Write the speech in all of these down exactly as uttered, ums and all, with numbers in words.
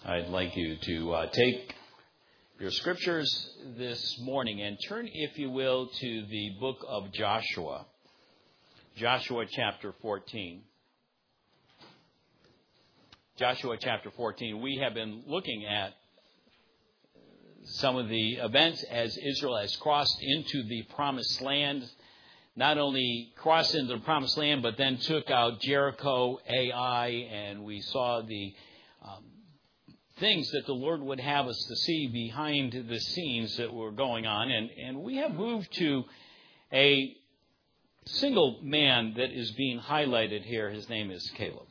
I'd like you to uh, take your scriptures this morning and turn, if you will, to the book of Joshua. Joshua chapter fourteen. Joshua chapter fourteen. We have been looking at some of the events as Israel has crossed into the promised land. Not only crossed into the promised land, but then took out Jericho, Ai, and we saw the um, things that the Lord would have us to see behind the scenes that were going on. And, and we have moved to a single man that is being highlighted here. His name is Caleb.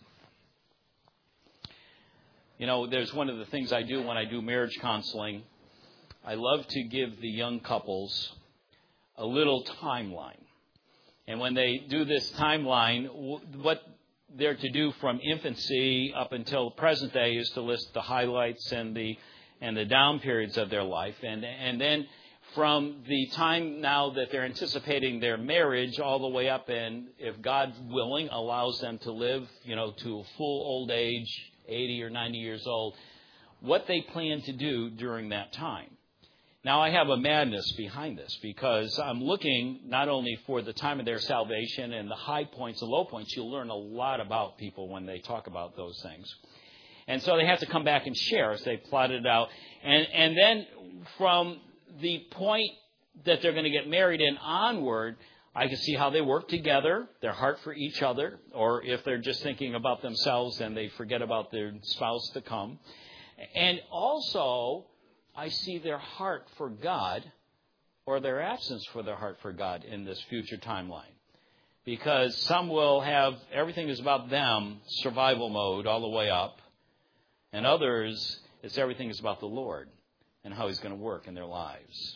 You know, there's one of the things I do when I do marriage counseling. I love to give the young couples a little timeline. And when they do this timeline, what they're to do from infancy up until present day is to list the highlights and the and the down periods of their life. And and then from the time now that they're anticipating their marriage all the way up, and if God willing allows them to live, you know, to a full old age, eighty or ninety years old, what they plan to do during that time. Now, I have a madness behind this because I'm looking not only for the time of their salvation and the high points and low points. You'll learn a lot about people when they talk about those things. And so they have to come back and share as they plot it out. And, and then from the point that they're going to get married and onward, I can see how they work together, their heart for each other, or if they're just thinking about themselves and they forget about their spouse to come. And also, I see their heart for God or their absence for their heart for God in this future timeline. Because some will have everything is about them, survival mode all the way up. And others, it's everything is about the Lord and how He's going to work in their lives.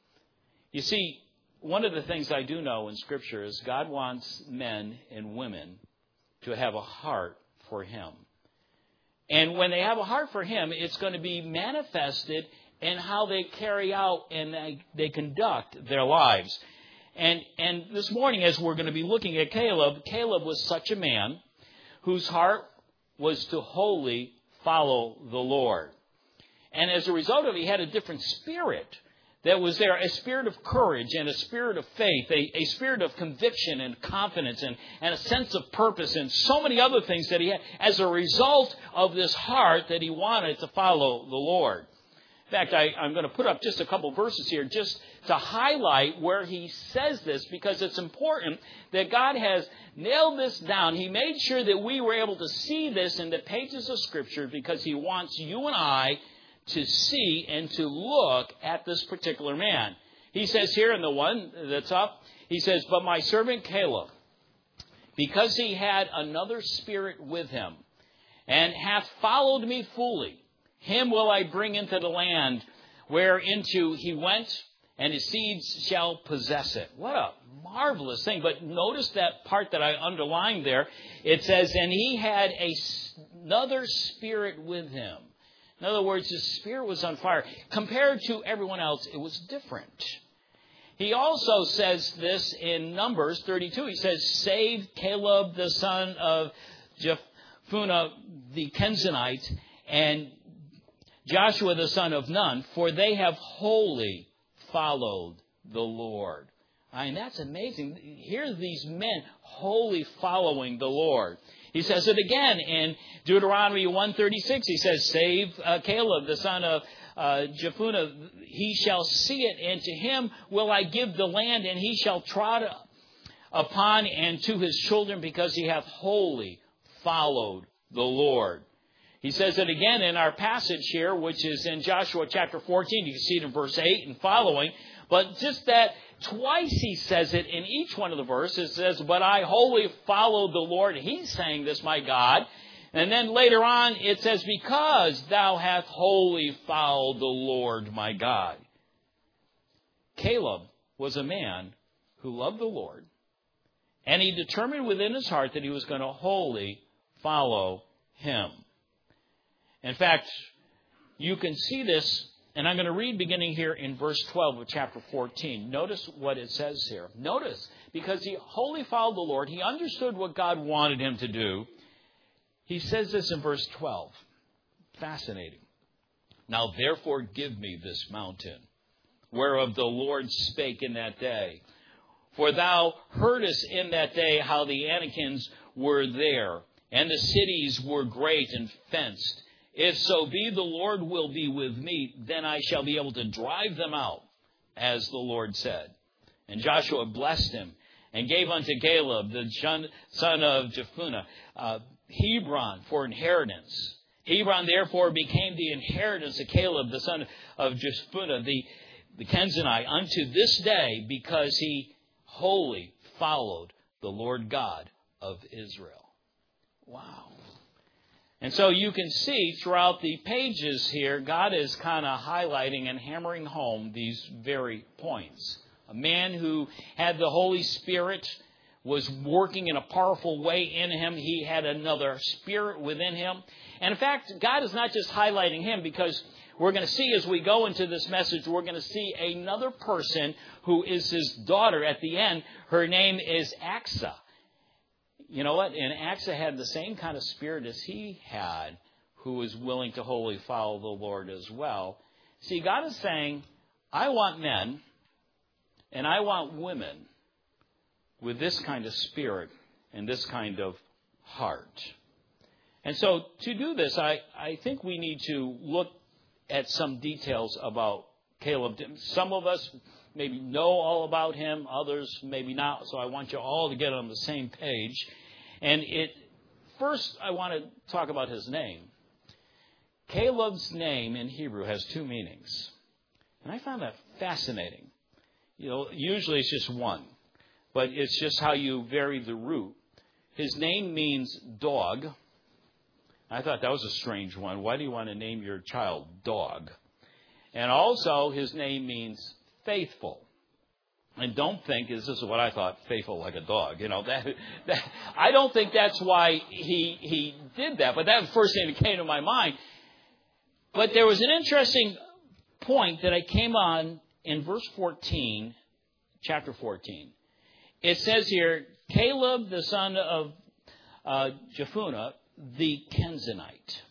You see, one of the things I do know in Scripture is God wants men and women to have a heart for Him. And when they have a heart for Him, it's going to be manifested in how they carry out and they, they conduct their lives. And and this morning, as we're going to be looking at Caleb, Caleb was such a man whose heart was to wholly follow the Lord. And as a result of it, he had a different spirit that was there, a spirit of courage and a spirit of faith, a, a spirit of conviction and confidence and, and a sense of purpose and so many other things that he had as a result of this heart that he wanted to follow the Lord. In fact, I, I'm going to put up just a couple verses here just to highlight where he says this, because it's important that God has nailed this down. He made sure that we were able to see this in the pages of Scripture because He wants you and I to see and to look at this particular man. He says here in the one that's up, he says, "But my servant Caleb, because he had another spirit with him, and hath followed me fully, him will I bring into the land whereinto he went, and his seeds shall possess it." What a marvelous thing. But notice that part that I underlined there. It says, and he had a, another spirit with him. In other words, his spirit was on fire. Compared to everyone else, it was different. He also says this in Numbers thirty-two. He says, "Save Caleb the son of Jephunneh the Kenizzite, and Joshua the son of Nun, for they have wholly followed the Lord." I mean, that's amazing. Here's these men wholly following the Lord. He says it again in Deuteronomy one thirty-six. He says, "Save uh, Caleb the son of uh, Jephunneh, he shall see it, and to him will I give the land, and he shall trod upon and to his children, because he hath wholly followed the Lord." He says it again in our passage here, which is in Joshua chapter fourteen. You can see it in verse eight and following. But just that twice he says it in each one of the verses. It says, "But I wholly followed the Lord." He's saying this, my God. And then later on it says, "Because thou hast wholly followed the Lord, my God." Caleb was a man who loved the Lord. And he determined within his heart that he was going to wholly follow Him. In fact, you can see this, and I'm going to read beginning here in verse twelve of chapter fourteen. Notice what it says here. Notice, because he wholly followed the Lord, he understood what God wanted him to do. He says this in verse twelve. Fascinating. Now therefore give me this mountain, whereof the Lord spake in that day. For thou heardest in that day how the Anakims were there, and the cities were great and fenced. If so be the Lord will be with me, then I shall be able to drive them out, as the Lord said. And Joshua blessed him, and gave unto Caleb, the son of Jephunneh, uh, Hebron for inheritance. Hebron therefore became the inheritance of Caleb, the son of Jephunneh, the, the Kenizzite, unto this day, because he wholly followed the Lord God of Israel. Wow. And so you can see throughout the pages here, God is kind of highlighting and hammering home these very points. A man who had the Holy Spirit was working in a powerful way in him. He had another spirit within him. And in fact, God is not just highlighting him, because we're going to see as we go into this message, we're going to see another person who is his daughter at the end. Her name is Achsah. You know what? And Achsah had the same kind of spirit as he had, who was willing to wholly follow the Lord as well. See, God is saying, I want men and I want women with this kind of spirit and this kind of heart. And so to do this, I, I think we need to look at some details about Caleb. Some of us maybe know all about him, others maybe not. So I want you all to get on the same page. And it first, I want to talk about his name. Caleb's name in Hebrew has two meanings. And I found that fascinating. You know, usually it's just one. But it's just how you vary the root. His name means dog. I thought that was a strange one. Why do you want to name your child Dog? And also, his name means faithful. And don't think, this is what I thought, faithful like a dog. You know, that, that I don't think that's why he he did that. But that was the first thing that came to my mind. But there was an interesting point that I came on in verse fourteen, chapter fourteen. It says here, Caleb, the son of uh, Jephunneh, the Kenizzite.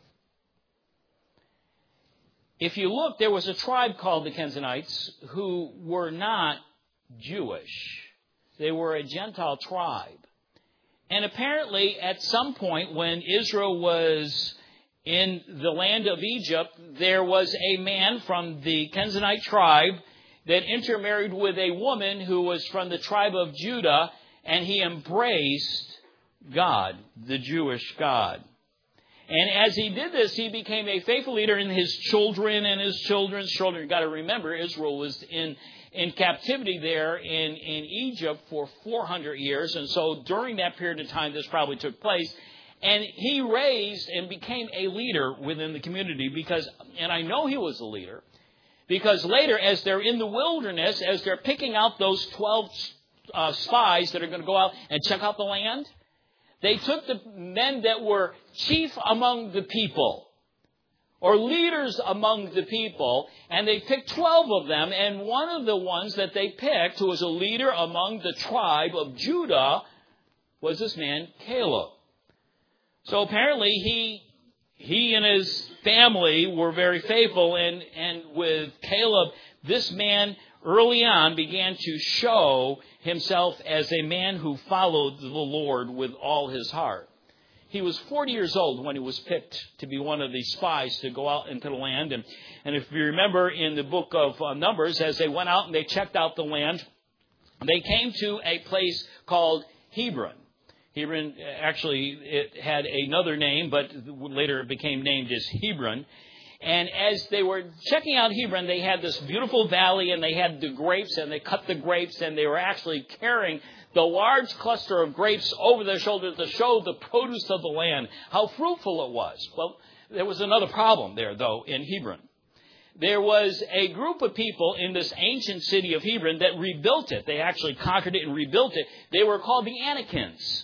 If you look, there was a tribe called the Kenizzites who were not Jewish. They were a Gentile tribe. And apparently, at some point when Israel was in the land of Egypt, there was a man from the Kenizzite tribe that intermarried with a woman who was from the tribe of Judah, and he embraced God, the Jewish God. And as he did this, he became a faithful leader, in his children and his children's children. You've got to remember, Israel was in, in captivity there in, in Egypt for four hundred years. And so during that period of time, this probably took place. And he raised and became a leader within the community because, and I know he was a leader, because later, as they're in the wilderness, as they're picking out those twelve uh, spies that are going to go out and check out the land, they took the men that were chief among the people, or leaders among the people, and they picked twelve of them, and one of the ones that they picked, who was a leader among the tribe of Judah, was this man, Caleb. So apparently he he and his family were very faithful, and, and with Caleb, this man early on began to show himself as a man who followed the Lord with all his heart. He was forty years old when he was picked to be one of the spies to go out into the land. And, and if you remember in the book of uh, Numbers, as they went out and they checked out the land, they came to a place called Hebron. Hebron, actually, it had another name, but later it became named as Hebron. And as they were checking out Hebron, they had this beautiful valley, and they had the grapes, and they cut the grapes, and they were actually carrying the large cluster of grapes over their shoulders to show the produce of the land, how fruitful it was. Well, there was another problem there, though, in Hebron. There was a group of people in this ancient city of Hebron that rebuilt it. They actually conquered it and rebuilt it. They were called the Anakims.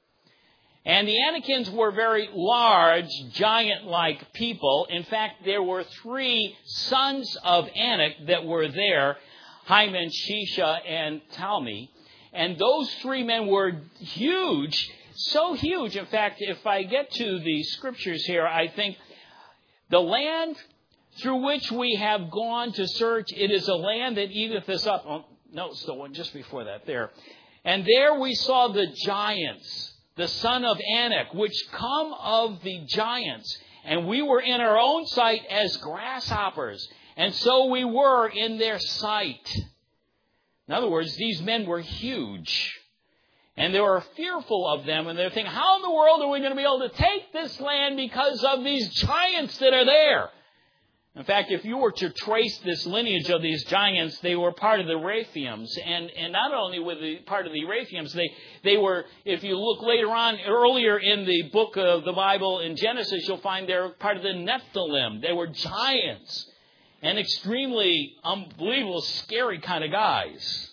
And the Anakims were very large, giant-like people. In fact, there were three sons of Anak that were there, Hyman, Shisha, and Talmi. And those three men were huge, so huge. In fact, if I get to the scriptures here, I think The land through which we have gone to search, it is a land that eateth us up. Oh, no, it's the one just before that there. And there we saw the giants, the son of Anak, which come of the giants. And we were in our own sight as grasshoppers. And so we were in their sight. In other words, these men were huge. And they were fearful of them. And they're thinking, how in the world are we going to be able to take this land because of these giants that are there? In fact, if you were to trace this lineage of these giants, they were part of the Rephaims. And, and not only were they part of the Rephaims, they, they were, if you look later on, earlier in the book of the Bible in Genesis, you'll find they're part of the Nephilim. They were giants and extremely unbelievable, scary kind of guys.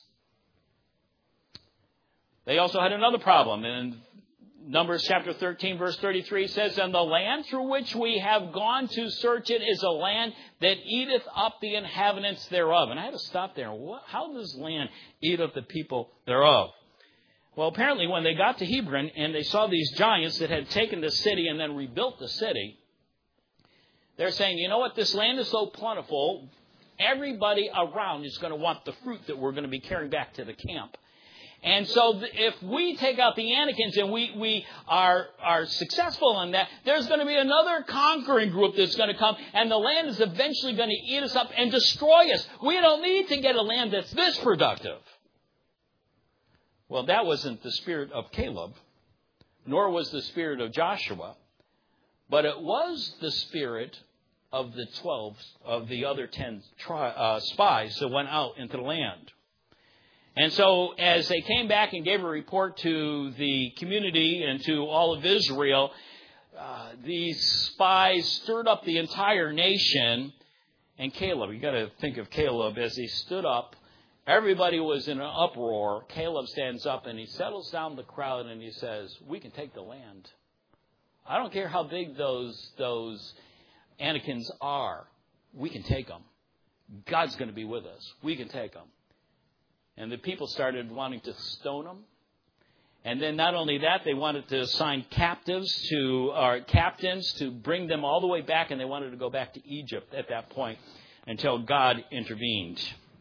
They also had another problem. In Numbers chapter thirteen, verse thirty-three says, and the land through which we have gone to search it is a land that eateth up the inhabitants thereof. And I had to stop there. What, how does land eat up the people thereof? Well, apparently when they got to Hebron and they saw these giants that had taken the city and then rebuilt the city, they're saying, you know what, this land is so plentiful, everybody around is going to want the fruit that we're going to be carrying back to the camp. And so if we take out the Anakins and we, we are, are successful in that, there's going to be another conquering group that's going to come, and the land is eventually going to eat us up and destroy us. We don't need to get a land that's this productive. Well, that wasn't the spirit of Caleb, nor was the spirit of Joshua, but it was the spirit of the twelve, of the other ten tri- uh, spies that went out into the land. And so as they came back and gave a report to the community and to all of Israel, uh, these spies stirred up the entire nation. And Caleb, you got to think of Caleb as he stood up. Everybody was in an uproar. Caleb stands up and he settles down the crowd and he says, we can take the land. I don't care how big those, those Anakins are. We can take them. God's going to be with us. We can take them. And the people started wanting to stone them. And then not only that, they wanted to assign captives to, or captains to bring them all the way back. And they wanted to go back to Egypt at that point until God intervened.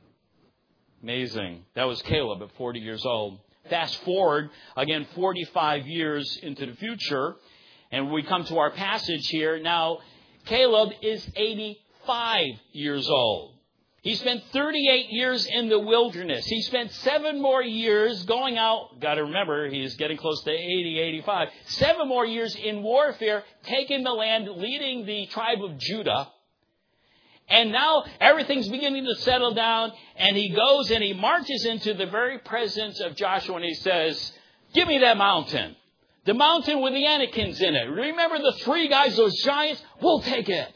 Amazing. That was Caleb at forty years old. Fast forward, again, forty-five years into the future. And we come to our passage here. Now, Caleb is eighty-five years old. He spent thirty-eight years in the wilderness. He spent seven more years going out. Got to remember, he's getting close to eighty, eighty-five. Seven more years in warfare, taking the land, leading the tribe of Judah. And now everything's beginning to settle down. And he goes and he marches into the very presence of Joshua and he says, give me that mountain. The mountain with the Anakins in it. Remember the three guys, those giants? We'll take it.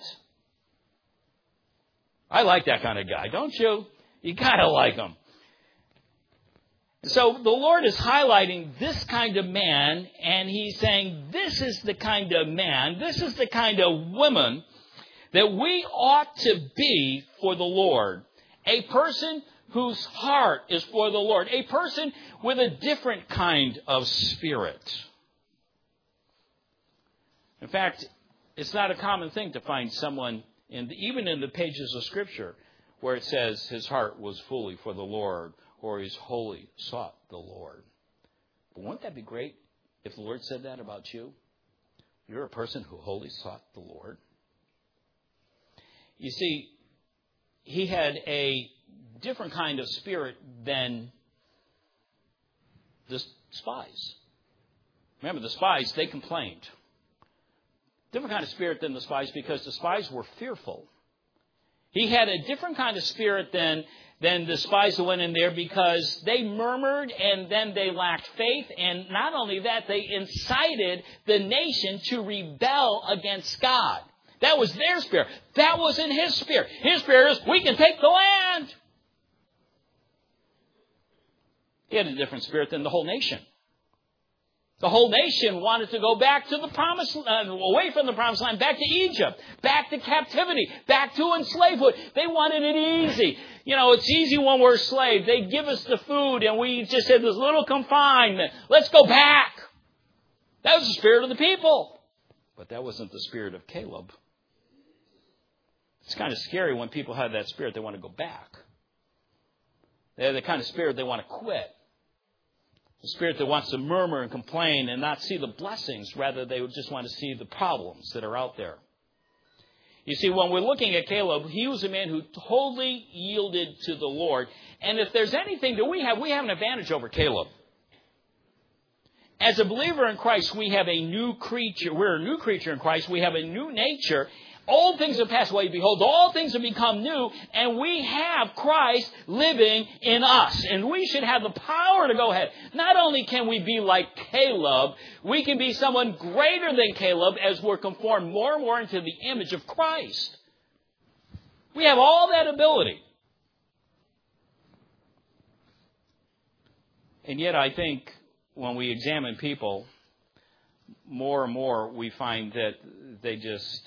I like that kind of guy, don't you? You gotta like him. So the Lord is highlighting this kind of man, and He's saying, this is the kind of man, this is the kind of woman that we ought to be for the Lord. A person whose heart is for the Lord. A person with a different kind of spirit. In fact, it's not a common thing to find someone In the, even in the pages of Scripture, where it says his heart was fully for the Lord, or he's wholly sought the Lord. But wouldn't that be great if the Lord said that about you? You're a person who wholly sought the Lord. You see, he had a different kind of spirit than the spies. Remember, the spies, they complained. Different kind of spirit than the spies because the spies were fearful. He had a different kind of spirit than, than the spies who went in there because they murmured and then they lacked faith. And not only that, they incited the nation to rebel against God. That was their spirit. That wasn't his spirit. His spirit is, we can take the land. He had a different spirit than the whole nation. The whole nation wanted to go back to the promised land, away from the promised land, back to Egypt, back to captivity, back to enslavement. They wanted it easy. You know, it's easy when we're slaves. They give us the food and we just had this little confinement. Let's go back. That was the spirit of the people. But that wasn't the spirit of Caleb. It's kind of scary when people have that spirit, they want to go back. They have the kind of spirit they want to quit. The spirit that wants to murmur and complain and not see the blessings. Rather, they would just want to see the problems that are out there. You see, when we're looking at Caleb, he was a man who totally yielded to the Lord. And if there's anything that we have, we have an advantage over Caleb. As a believer in Christ, we have a new creature. We're a new creature in Christ. We have a new nature. Old things have passed away. Behold, all things have become new. And we have Christ living in us. And we should have the power to go ahead. Not only can we be like Caleb, we can be someone greater than Caleb as we're conformed more and more into the image of Christ. We have all that ability. And yet I think when we examine people, more and more we find that they just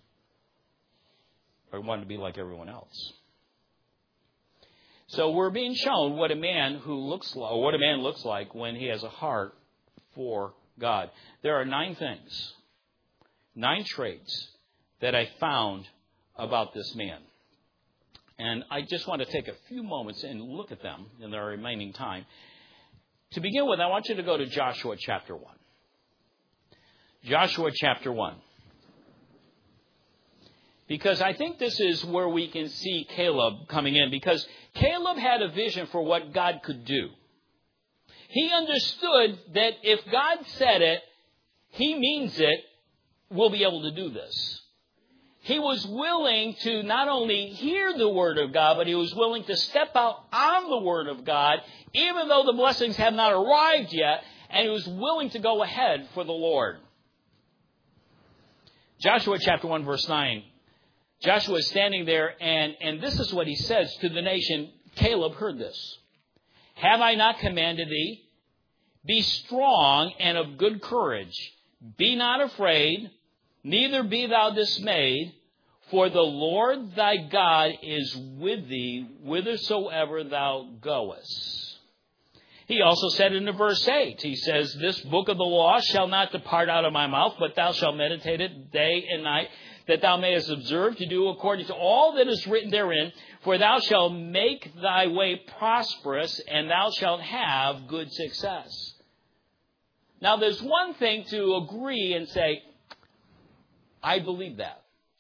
or want to be like everyone else. So we're being shown what a man who looks like, or what a man looks like when he has a heart for God. There are nine things, nine traits that I found about this man. And I just want to take a few moments and look at them in the remaining time. To begin with, I want you to go to Joshua chapter one. Joshua chapter one. Because I think this is where we can see Caleb coming in. Because Caleb had a vision for what God could do. He understood that if God said it, He means it, we'll be able to do this. He was willing to not only hear the Word of God, but he was willing to step out on the Word of God, even though the blessings have not arrived yet, and he was willing to go ahead for the Lord. Joshua chapter one, verse nine. Joshua is standing there, and, and this is what he says to the nation. Caleb heard this. Have I not commanded thee? Be strong and of good courage. Be not afraid, neither be thou dismayed, for the Lord thy God is with thee whithersoever thou goest. He also said in verse eight, he says, this book of the law shall not depart out of my mouth, but thou shalt meditate it day and night, that thou mayest observe to do according to all that is written therein. For thou shalt make thy way prosperous, and thou shalt have good success. Now, there's one thing to agree and say, I believe that.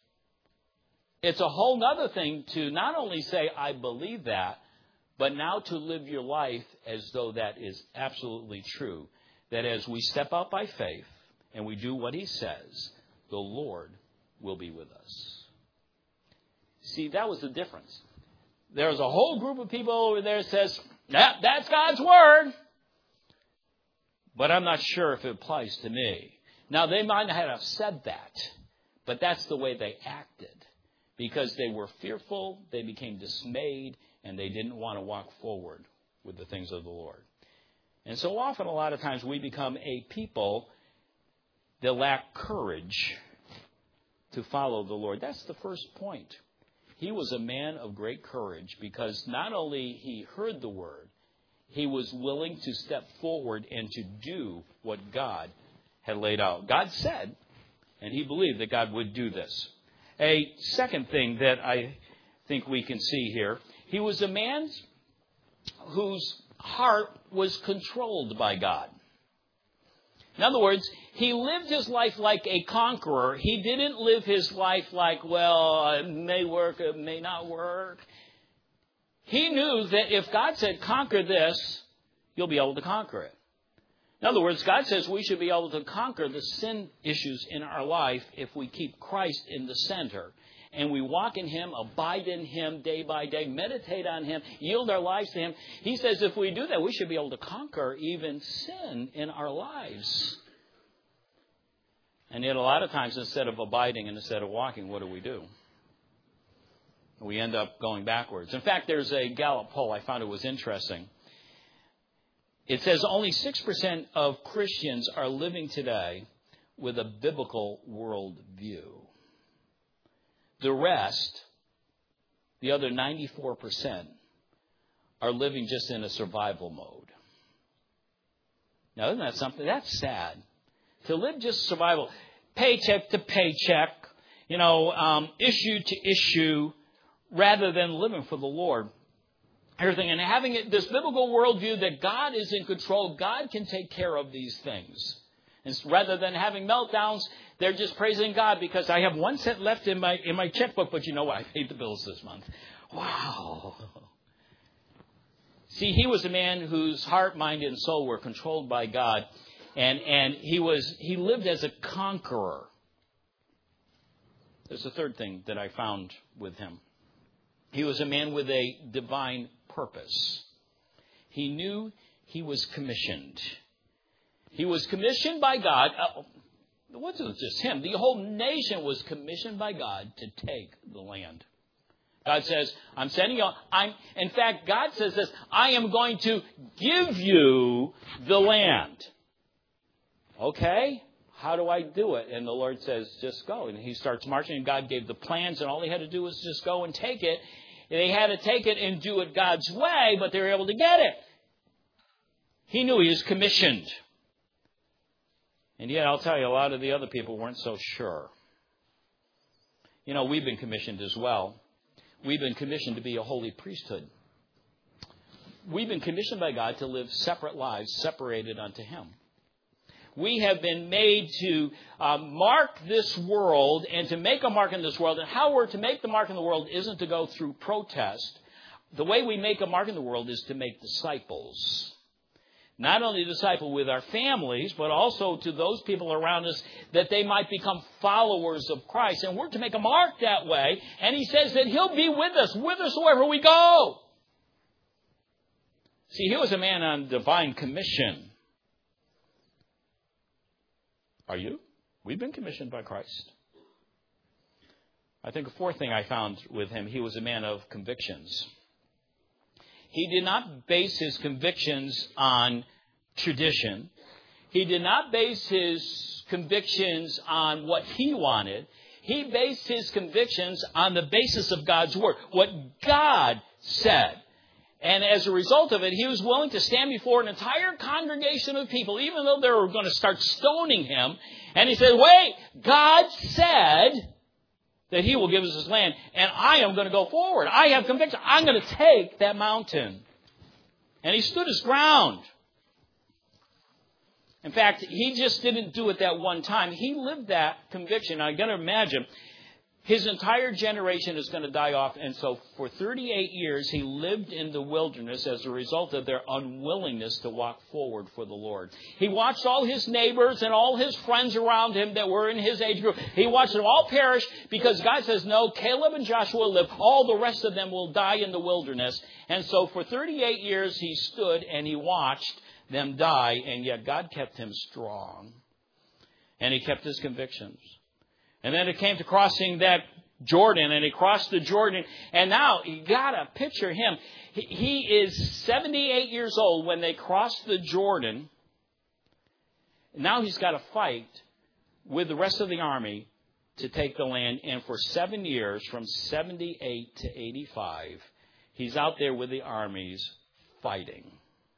It's a whole other thing to not only say, I believe that, but now to live your life as though that is absolutely true. That as we step out by faith and we do what He says, the Lord will be with us. See, that was the difference. There's a whole group of people over there that says, yeah, that's God's Word. But I'm not sure if it applies to me. Now, they might not have said that, but that's the way they acted. Because they were fearful, they became dismayed, and they didn't want to walk forward with the things of the Lord. And so often, a lot of times, we become a people that lack courage to follow the Lord. That's the first point. He was a man of great courage because not only he heard the Word, he was willing to step forward and to do what God had laid out. God said, and he believed that God would do this. A second thing that I think we can see here, he was a man whose heart was controlled by God. In other words, he lived his life like a conqueror. He didn't live his life like, well, it may work, it may not work. He knew that if God said, conquer this, you'll be able to conquer it. In other words, God says we should be able to conquer the sin issues in our life if we keep Christ in the center. And we walk in Him, abide in Him day by day, meditate on Him, yield our lives to Him. He says if we do that, we should be able to conquer even sin in our lives. And yet a lot of times, instead of abiding and instead of walking, what do we do? We end up going backwards. In fact, there's a Gallup poll. I found it was interesting. It says only six percent of Christians are living today with a biblical worldview. The rest, the other ninety-four percent, are living just in a survival mode. Now, isn't that something? That's sad. To live just survival, paycheck to paycheck, you know, um, issue to issue rather than living for the Lord. Everything. And having it, this biblical worldview that God is in control, God can take care of these things. And rather than having meltdowns, they're just praising God because I have one cent left in my in my checkbook, but you know what? I paid the bills this month. Wow. See, he was a man whose heart, mind, and soul were controlled by God. And, and he was he lived as a conqueror. There's a third thing that I found with him. He was a man with a divine purpose. He knew he was commissioned. He was commissioned by God. Uh, it wasn't just him. The whole nation was commissioned by God to take the land. God says, I'm sending you. I'm, in fact, God says this, I am going to give you the land. Okay, how do I do it? And the Lord says, just go. And he starts marching, and God gave the plans, and all he had to do was just go and take it. They had to take it and do it God's way, but they were able to get it. He knew he was commissioned. And yet, I'll tell you, a lot of the other people weren't so sure. You know, we've been commissioned as well. We've been commissioned to be a holy priesthood. We've been commissioned by God to live separate lives, separated unto him. We have been made to uh, mark this world and to make a mark in this world. And how we're to make the mark in the world isn't to go through protest. The way we make a mark in the world is to make disciples. Not only disciple with our families, but also to those people around us that they might become followers of Christ. And we're to make a mark that way. And he says that he'll be with us, whithersoever we go. See, he was a man on divine commission. Are you? We've been commissioned by Christ. I think a fourth thing I found with him, he was a man of convictions. He did not base his convictions on tradition. He did not base his convictions on what he wanted. He based his convictions on the basis of God's word, what God said. And as a result of it, he was willing to stand before an entire congregation of people, even though they were going to start stoning him. And he said, wait, God said that he will give us his land, and I am going to go forward. I have conviction. I'm going to take that mountain. And he stood his ground. In fact, he just didn't do it that one time. He lived that conviction. Now, you've got to imagine, his entire generation is going to die off. And so for thirty-eight years, he lived in the wilderness as a result of their unwillingness to walk forward for the Lord. He watched all his neighbors and all his friends around him that were in his age group. He watched them all perish because God says, no, Caleb and Joshua live. All the rest of them will die in the wilderness. And so for thirty-eight years, he stood and he watched them die. And yet God kept him strong. And he kept his convictions. And then it came to crossing that Jordan, and he crossed the Jordan. And now, you got to picture him. He, he is seventy-eight years old when they crossed the Jordan. Now he's got to fight with the rest of the army to take the land. And for seven years, from seventy-eight to eighty-five, he's out there with the armies fighting.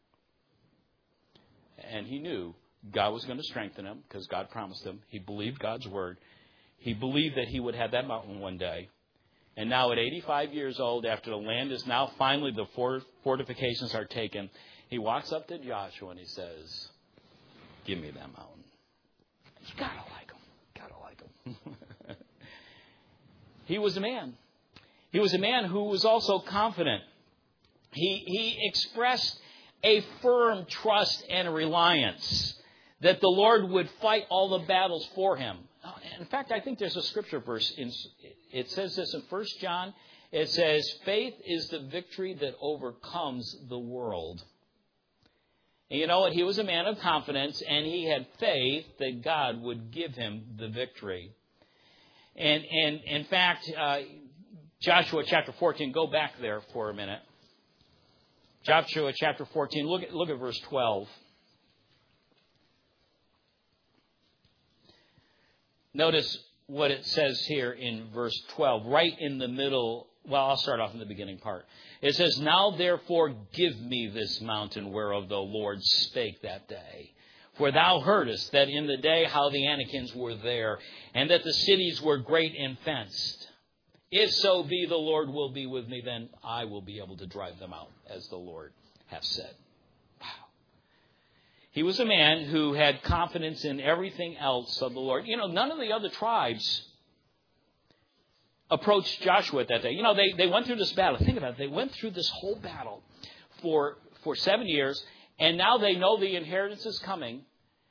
And he knew God was going to strengthen him because God promised him. He believed God's word. He believed that he would have that mountain one day. And now at eighty-five years old, after the land is now finally, the fortifications are taken, he walks up to Joshua and he says, give me that mountain. You gotta like him. Gotta like him. He was a man. He was a man who was also confident. He, he expressed a firm trust and reliance that the Lord would fight all the battles for him. In fact, I think there's a scripture verse. In, it says this in First John. It says, faith is the victory that overcomes the world. And you know what? He was a man of confidence, and he had faith that God would give him the victory. And, and in fact, uh, Joshua chapter fourteen, go back there for a minute. Joshua chapter fourteen, look at, look at verse twelve. Notice what it says here in verse twelve, right in the middle. Well, I'll start off in the beginning part. It says, now therefore give me this mountain whereof the Lord spake that day. For thou heardest that in the day how the Anakims were there, and that the cities were great and fenced. If so be the Lord will be with me, then I will be able to drive them out, as the Lord hath said. Wow. He was a man who had confidence in everything else of the Lord. You know, none of the other tribes approached Joshua at that day. You know, they, they went through this battle. Think about it. They went through this whole battle for, for seven years, and now they know the inheritance is coming.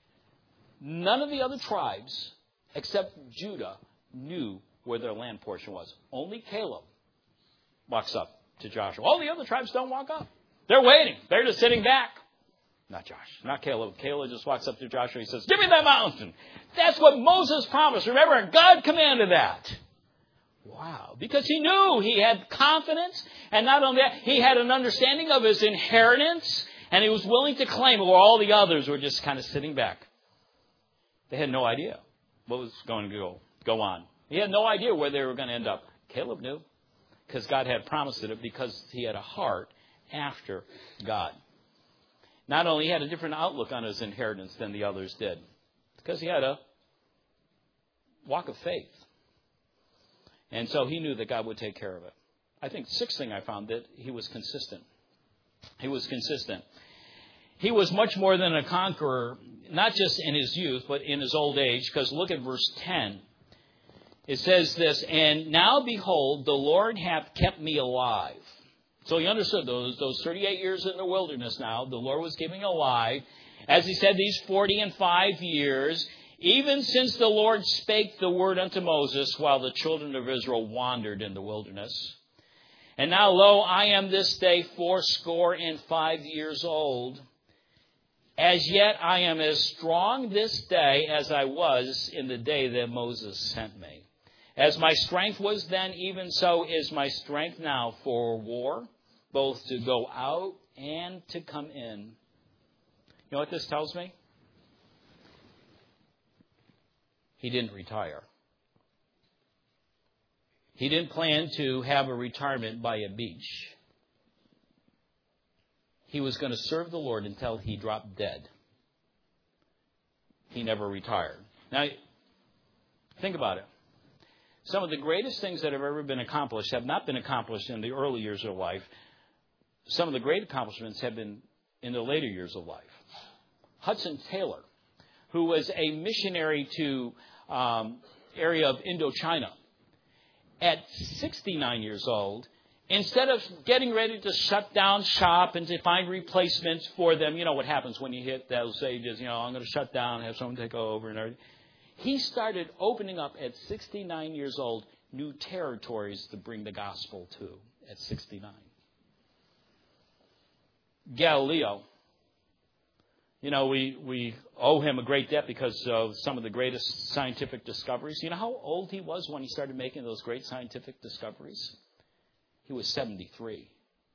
None of the other tribes, except Judah, knew where their land portion was. Only Caleb walks up to Joshua. All the other tribes don't walk up. They're waiting. They're just sitting back. Not Josh, not Caleb. Caleb just walks up to Joshua and he says, give me that mountain. That's what Moses promised. Remember, God commanded that. Wow. Because he knew he had confidence. And not only that, he had an understanding of his inheritance. And he was willing to claim it, where all the others were just kind of sitting back. They had no idea what was going to go, go on. He had no idea where they were going to end up. Caleb knew, because God had promised it, because he had a heart after God. Not only he had a different outlook on his inheritance than the others did, because he had a walk of faith. And so he knew that God would take care of it. I think the sixth thing I found, that he was consistent. He was consistent. He was much more than a conqueror, not just in his youth, but in his old age. Because look at verse ten. It says this, and now behold, the Lord hath kept me alive. So he understood those, those thirty-eight years in the wilderness now, the Lord was keeping alive. As he said, these forty and five years, even since the Lord spake the word unto Moses, while the children of Israel wandered in the wilderness. And now, lo, I am this day fourscore and five years old. As yet I am as strong this day as I was in the day that Moses sent me. As my strength was then, even so is my strength now for war, both to go out and to come in. You know what this tells me? He didn't retire. He didn't plan to have a retirement by a beach. He was going to serve the Lord until he dropped dead. He never retired. Now, think about it. Some of the greatest things that have ever been accomplished have not been accomplished in the early years of life. Some of the great accomplishments have been in the later years of life. Hudson Taylor, who was a missionary to um, area of Indochina, at sixty-nine years old, instead of getting ready to shut down shop and to find replacements for them, you know what happens when you hit those ages, you know, I'm going to shut down, have someone take over and everything. He started opening up at sixty-nine years old new territories to bring the gospel to at sixty-nine. Galileo, you know, we, we owe him a great debt because of some of the greatest scientific discoveries. You know how old he was when he started making those great scientific discoveries? He was seventy-three.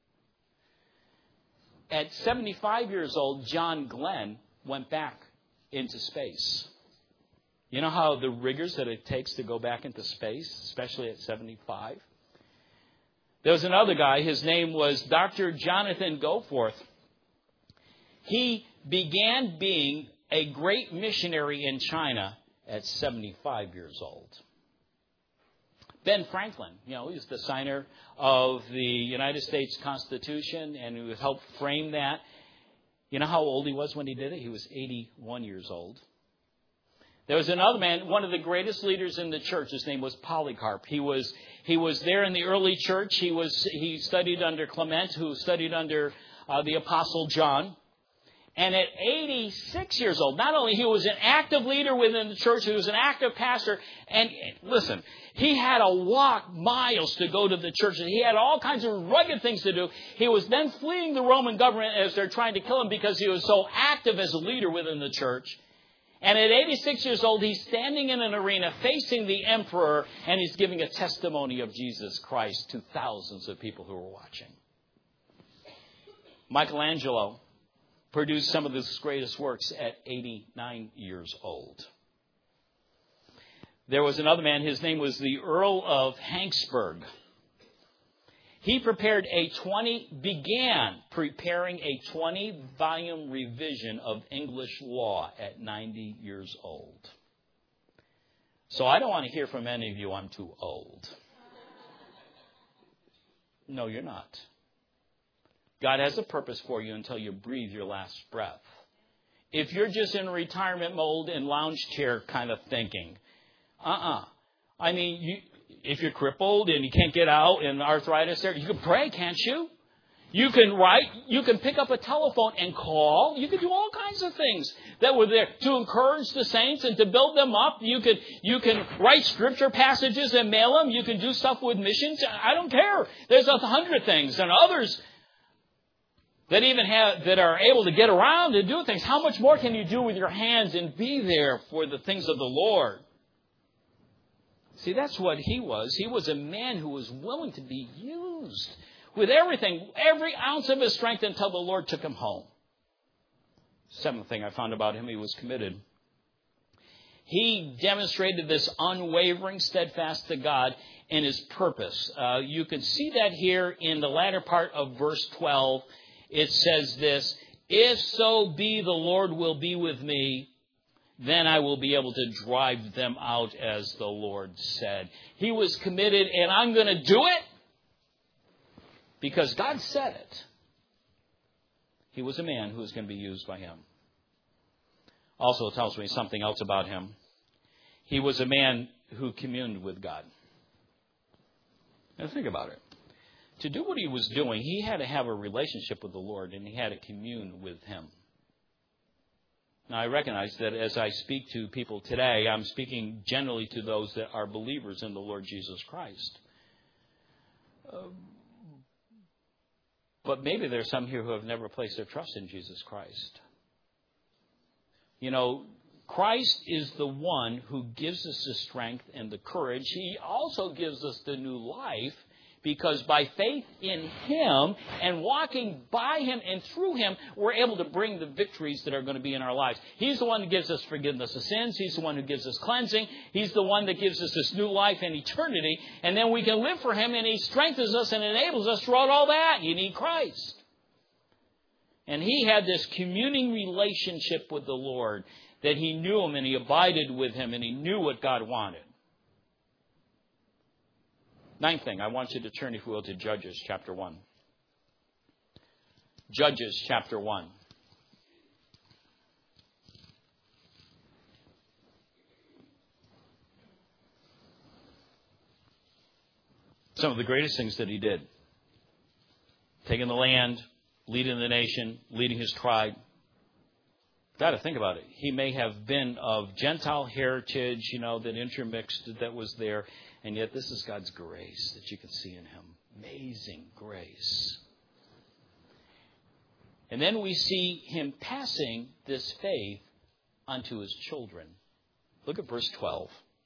At seventy-five years old, John Glenn went back into space. You know how the rigors that it takes to go back into space, especially at seventy-five? There was another guy, his name was Doctor Jonathan Goforth. He began being a great missionary in China at seventy-five years old. Ben Franklin, you know, he's the signer of the United States Constitution and who helped frame that. You know how old he was when he did it? He was eighty-one years old. There was another man, one of the greatest leaders in the church. His name was Polycarp. He was he was there in the early church. He was he studied under Clement, who studied under uh, the Apostle John. And at eighty-six years old, not only he was an active leader within the church, he was an active pastor. And listen, he had to walk miles to go to the church. He had all kinds of rugged things to do. He was then fleeing the Roman government as they're trying to kill him because he was so active as a leader within the church. And at eighty-six years old, he's standing in an arena facing the emperor, and he's giving a testimony of Jesus Christ to thousands of people who were watching. Michelangelo produced some of his greatest works at eighty-nine years old. There was another man, his name was the Earl of Hanksburg. He prepared a twenty, began preparing a twenty-volume revision of English law at ninety years old. So I don't want to hear from any of you, I'm too old. No, you're not. God has a purpose for you until you breathe your last breath. If you're just in retirement mode and lounge chair kind of thinking, uh-uh. I mean, you, if you're crippled and you can't get out and arthritis there, you can pray, can't you? You can write, you can pick up a telephone and call. You can do all kinds of things that were there to encourage the saints and to build them up. You can, you can write scripture passages and mail them. You can do stuff with missions. I don't care. There's a hundred things. And others that even have, that are able to get around and do things. How much more can you do with your hands and be there for the things of the Lord? See, that's what he was. He was a man who was willing to be used with everything, every ounce of his strength until the Lord took him home. Seventh thing I found about him, he was committed. He demonstrated this unwavering steadfast to God in his purpose. Uh, you can see that here in the latter part of verse twelve. It says this, if so be the Lord will be with me, then I will be able to drive them out as the Lord said. He was committed, and I'm going to do it because God said it. He was a man who was going to be used by him. Also, it tells me something else about him. He was a man who communed with God. Now think about it. To do what he was doing, he had to have a relationship with the Lord, and he had to commune with him. Now, I recognize that as I speak to people today, I'm speaking generally to those that are believers in the Lord Jesus Christ. Uh, but maybe there's some here who have never placed their trust in Jesus Christ. You know, Christ is the one who gives us the strength and the courage. He also gives us the new life. Because by faith in him and walking by him and through him, we're able to bring the victories that are going to be in our lives. He's the one who gives us forgiveness of sins. He's the one who gives us cleansing. He's the one that gives us this new life and eternity. And then we can live for him, and he strengthens us and enables us throughout all that. You need Christ. And he had this communing relationship with the Lord, that he knew him and he abided with him and he knew what God wanted. Ninth thing, I want you to turn, if you will, to Judges chapter one. Judges chapter one. Some of the greatest things that he did. Taking the land, leading the nation, leading his tribe. Got to think about it. He may have been of Gentile heritage, you know, that intermixed, that was there. And yet this is God's grace that you can see in him. Amazing grace. And then we see him passing this faith unto his children. Look at verse twelve.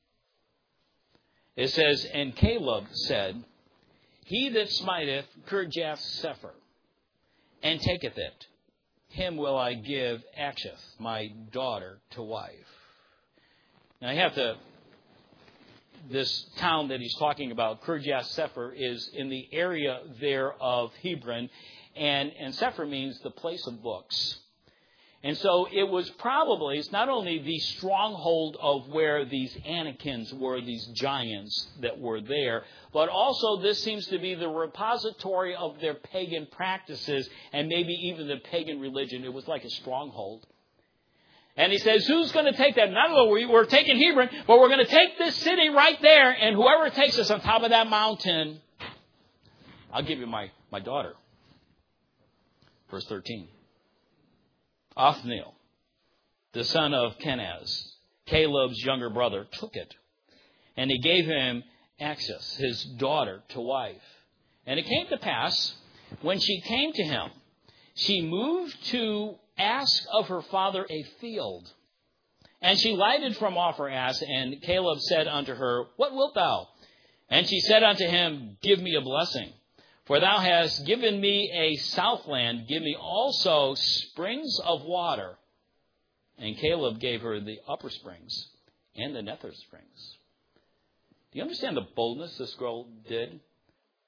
It says, and Caleb said, he that smiteth Kirjath-Sepher, and taketh it, him will I give Akshith, my daughter, to wife. Now I have to... This town that he's talking about, Kirjath-Sepher, is in the area there of Hebron. And, and Sepher means the place of books. And so it was probably, it's not only the stronghold of where these Anakins were, these giants that were there, but also this seems to be the repository of their pagan practices and maybe even the pagan religion. It was like a stronghold. And he says, who's going to take that? Not only we're taking Hebron, but we're going to take this city right there, and whoever takes us on top of that mountain, I'll give you my, my daughter. Verse thirteen. Othniel, the son of Kenaz, Caleb's younger brother, took it, and he gave him Akshith, his daughter, to wife. And it came to pass, when she came to him, she moved to ask of her father a field. And she lighted from off her ass, and Caleb said unto her, what wilt thou? And she said unto him, give me a blessing. For thou hast given me a southland, give me also springs of water. And Caleb gave her the upper springs and the nether springs. Do you understand the boldness this girl did?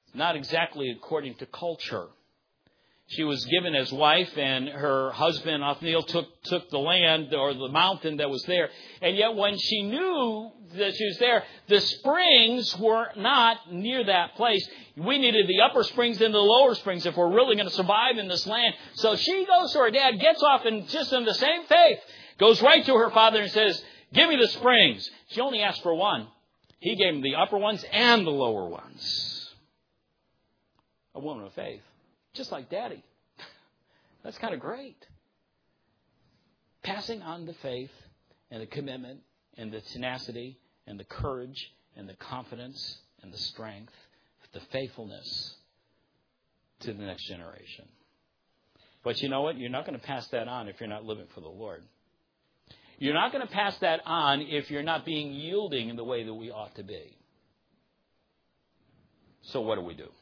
not exactly according to culture. She was given as wife, and her husband, Othniel, took, took the land or the mountain that was there. And yet when she knew that she was there, the springs were not near that place. We needed the upper springs and the lower springs if we're really going to survive in this land. So she goes to her dad, gets off, and just in the same faith, goes right to her father and says, give me the springs. She only asked for one. He gave him the upper ones and the lower ones. A woman of faith. Just like Daddy. That's kind of great. Passing on the faith and the commitment and the tenacity and the courage and the confidence and the strength, the faithfulness to the next generation. But you know what? You're not going to pass that on if you're not living for the Lord. You're not going to pass that on if you're not being yielding in the way that we ought to be. So what do we do?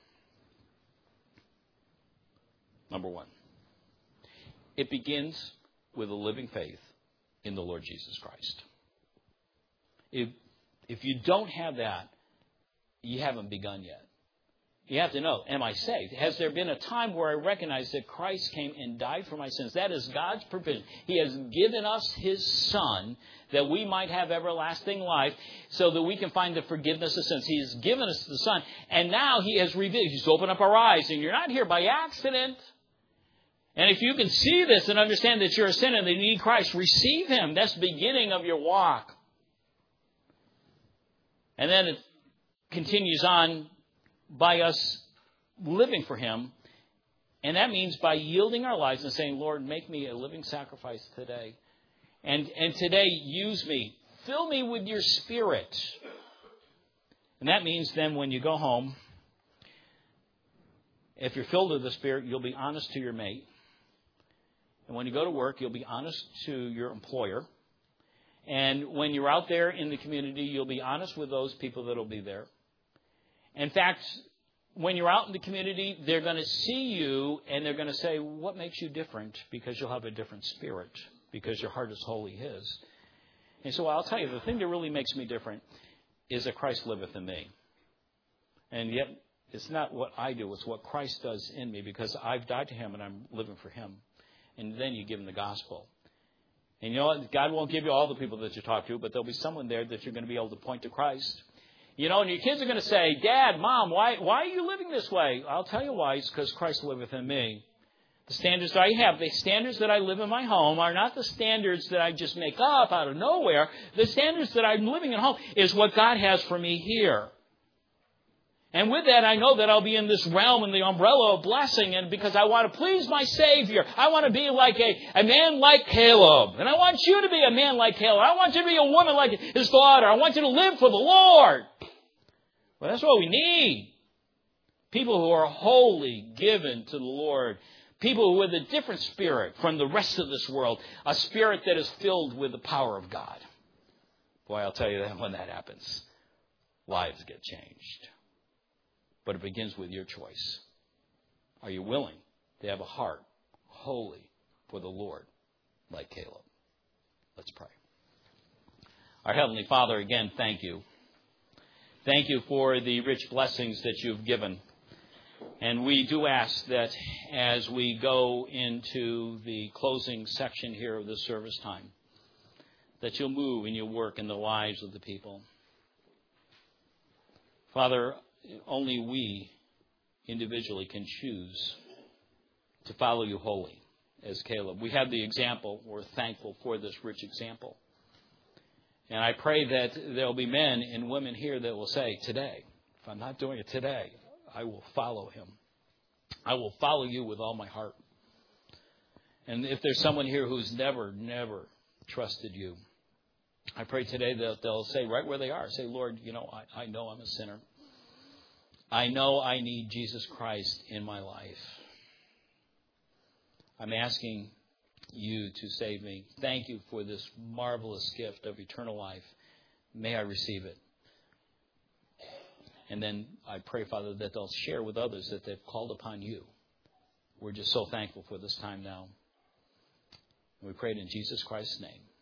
Number one, it begins with a living faith in the Lord Jesus Christ. If, if you don't have that, you haven't begun yet. You have to know, am I saved? Has there been a time where I recognize that Christ came and died for my sins? That is God's provision. He has given us His Son that we might have everlasting life so that we can find the forgiveness of sins. He has given us the Son. And now He has revealed. He's opened up our eyes. And you're not here by accident. And if you can see this and understand that you're a sinner and that you need Christ, receive Him. That's the beginning of your walk. And then it continues on by us living for Him. And that means by yielding our lives and saying, Lord, make me a living sacrifice today. And, and today, use me. Fill me with your Spirit. And that means then when you go home, if you're filled with the Spirit, you'll be honest to your mate. And when you go to work, you'll be honest to your employer. And when you're out there in the community, you'll be honest with those people that will be there. In fact, when you're out in the community, they're going to see you and they're going to say, what makes you different? Because you'll have a different spirit, because your heart is wholly His. And so I'll tell you, the thing that really makes me different is that Christ liveth in me. And yet, it's not what I do, it's what Christ does in me, because I've died to Him and I'm living for Him. And then you give Him the gospel. And you know what? God won't give you all the people that you talk to, but there'll be someone there that you're going to be able to point to Christ. You know, and your kids are going to say, Dad, Mom, why, why are you living this way? I'll tell you why. It's because Christ liveth in me. The standards that I have, the standards that I live in my home are not the standards that I just make up out of nowhere. The standards that I'm living at home is what God has for me here. And with that, I know that I'll be in this realm in the umbrella of blessing, and because I want to please my Savior. I want to be like a, a man like Caleb. And I want you to be a man like Caleb. I want you to be a woman like his daughter. I want you to live for the Lord. Well, that's what we need. People who are wholly given to the Lord. People with a different spirit from the rest of this world. A spirit that is filled with the power of God. Boy, I'll tell you that when that happens, lives get changed. But it begins with your choice. Are you willing to have a heart wholly for the Lord like Caleb? Let's pray. Our Heavenly Father, again, thank you. Thank you for the rich blessings that you've given. And we do ask that as we go into the closing section here of this service time, that you'll move and you'll work in the lives of the people. Father, only we individually can choose to follow you wholly as Caleb. We have the example. We're thankful for this rich example. And I pray that there will be men and women here that will say, today, if I'm not doing it today, I will follow him. I will follow you with all my heart. And if there's someone here who's never, never trusted you, I pray today that they'll say right where they are, say, Lord, you know, I, I know I'm a sinner. I know I need Jesus Christ in my life. I'm asking you to save me. Thank you for this marvelous gift of eternal life. May I receive it. And then I pray, Father, that they'll share with others that they've called upon you. We're just so thankful for this time now. We pray it in Jesus Christ's name.